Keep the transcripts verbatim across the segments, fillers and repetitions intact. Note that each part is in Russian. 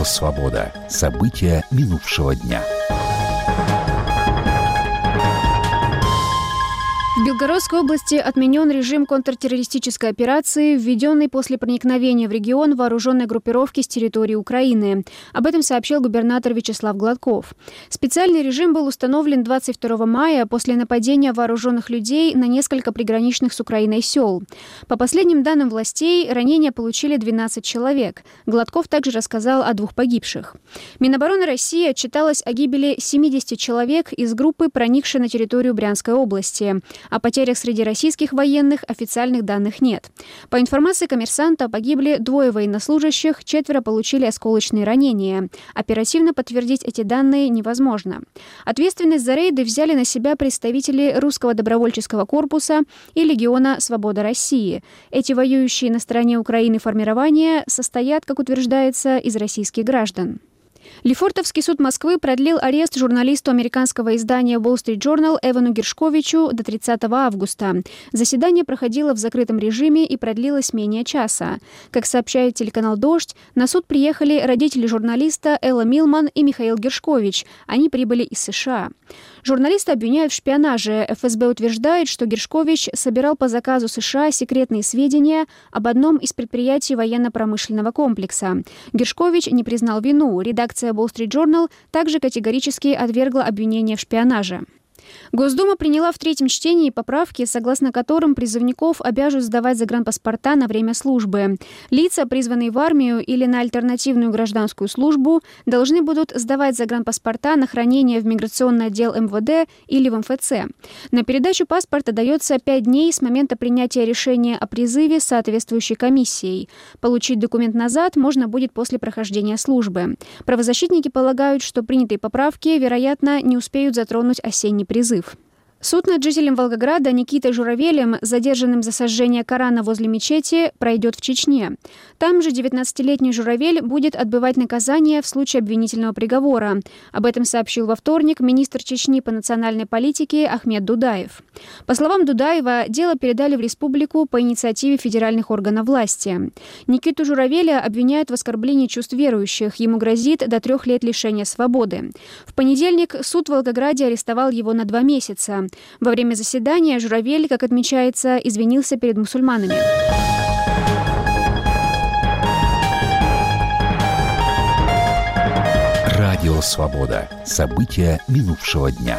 Радио «Свобода». События минувшего дня. В Белгородской области отменен режим контртеррористической операции, введенный после проникновения в регион вооруженной группировки с территории Украины. Об этом сообщил губернатор Вячеслав Гладков. Специальный режим был установлен двадцать второго мая после нападения вооруженных людей на несколько приграничных с Украиной сел. По последним данным властей, ранения получили двенадцать человек. Гладков также рассказал о двух погибших. Минобороны России отчиталась о гибели семидесяти человек из группы, проникшей на территорию Брянской области. О потерях среди российских военных официальных данных нет. По информации «Коммерсанта», погибли двое военнослужащих, четверо получили осколочные ранения. Оперативно подтвердить эти данные невозможно. Ответственность за рейды взяли на себя представители Русского добровольческого корпуса и Легиона «Свобода России». Эти воюющие на стороне Украины формирования состоят, как утверждается, из российских граждан. Лефортовский суд Москвы продлил арест журналисту американского издания Wall Street Journal Эвану Гершковичу до тридцатого августа. Заседание проходило в закрытом режиме и продлилось менее часа. Как сообщает телеканал «Дождь», на суд приехали родители журналиста Элла Милман и Михаил Гершкович. Они прибыли из США. Журналиста обвиняют в шпионаже. эф эс бэ утверждает, что Гершкович собирал по заказу США секретные сведения об одном из предприятий военно-промышленного комплекса. Гершкович не признал вину. Редакция Wall Street Journal также категорически отвергла обвинение в шпионаже. Госдума приняла в третьем чтении поправки, согласно которым призывников обяжут сдавать загранпаспорта на время службы. Лица, призванные в армию или на альтернативную гражданскую службу, должны будут сдавать загранпаспорта на хранение в миграционный отдел эм вэ дэ или в эм эф цэ. На передачу паспорта дается пять дней с момента принятия решения о призыве соответствующей комиссией. Получить документ назад можно будет после прохождения службы. Правозащитники полагают, что принятые поправки, вероятно, не успеют затронуть осенний призыв. Суд над жителем Волгограда Никитой Журавелем, задержанным за сожжение Корана возле мечети, пройдет в Чечне. Там же девятнадцатилетний Журавель будет отбывать наказание в случае обвинительного приговора. Об этом сообщил во вторник министр Чечни по национальной политике Ахмед Дудаев. По словам Дудаева, дело передали в республику по инициативе федеральных органов власти. Никиту Журавеля обвиняют в оскорблении чувств верующих. Ему грозит до трех лет лишения свободы. В понедельник суд в Волгограде арестовал его на два месяца. Во время заседания Журавель, как отмечается, извинился перед мусульманами. Радио «Свобода». События минувшего дня.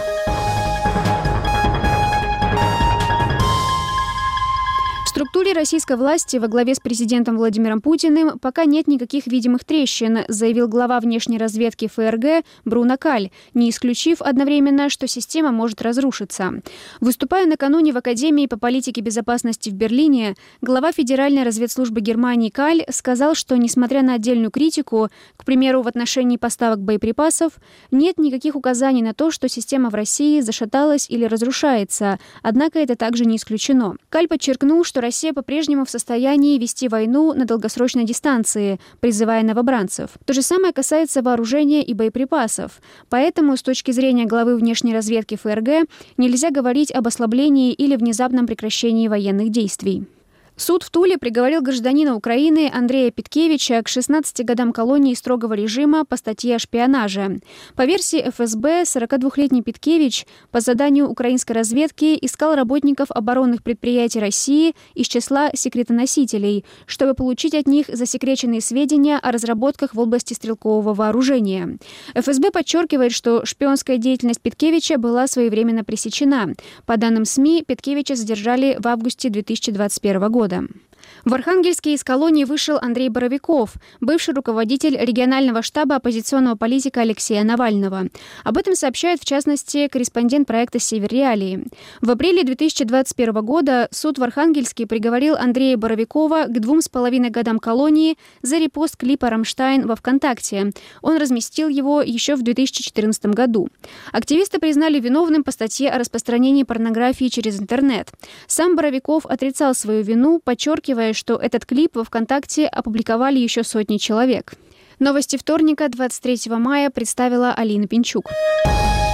В структуре российской власти во главе с президентом Владимиром Путиным пока нет никаких видимых трещин, заявил глава внешней разведки эф эр гэ Бруно Каль, не исключив одновременно, что система может разрушиться. Выступая накануне в Академии по политике безопасности в Берлине, глава Федеральной разведслужбы Германии Каль сказал, что, несмотря на отдельную критику, к примеру, в отношении поставок боеприпасов, нет никаких указаний на то, что система в России зашаталась или разрушается, однако это также не исключено. Каль подчеркнул, что Россия по-прежнему в состоянии вести войну на долгосрочной дистанции, призывая новобранцев. То же самое касается вооружения и боеприпасов. Поэтому, с точки зрения главы внешней разведки эф эр гэ, нельзя говорить об ослаблении или внезапном прекращении военных действий. Суд в Туле приговорил гражданина Украины Андрея Петкевича к шестнадцати годам колонии строгого режима по статье о шпионаже. По версии эф эс бэ, сорокадвухлетний Петкевич по заданию украинской разведки искал работников оборонных предприятий России из числа секретоносителей, чтобы получить от них засекреченные сведения о разработках в области стрелкового вооружения. эф эс бэ подчеркивает, что шпионская деятельность Петкевича была своевременно пресечена. По данным СМИ, Петкевича задержали в августе две тысячи двадцать первого года. В Архангельске из колонии вышел Андрей Боровиков, бывший руководитель регионального штаба оппозиционного политика Алексея Навального. Об этом сообщает, в частности, корреспондент проекта «Север Реалии». В апреле две тысячи двадцать первого года суд в Архангельске приговорил Андрея Боровикова к двум с половиной годам колонии за репост клипа «Рамштайн» во ВКонтакте. Он разместил его еще в две тысячи четырнадцатом году. Активиста признали виновным по статье о распространении порнографии через интернет. Сам Боровиков отрицал свою вину, подчеркивая, что этот клип во ВКонтакте опубликовали еще сотни человек. Новости вторника, двадцать третьего мая, представила Алина Пинчук.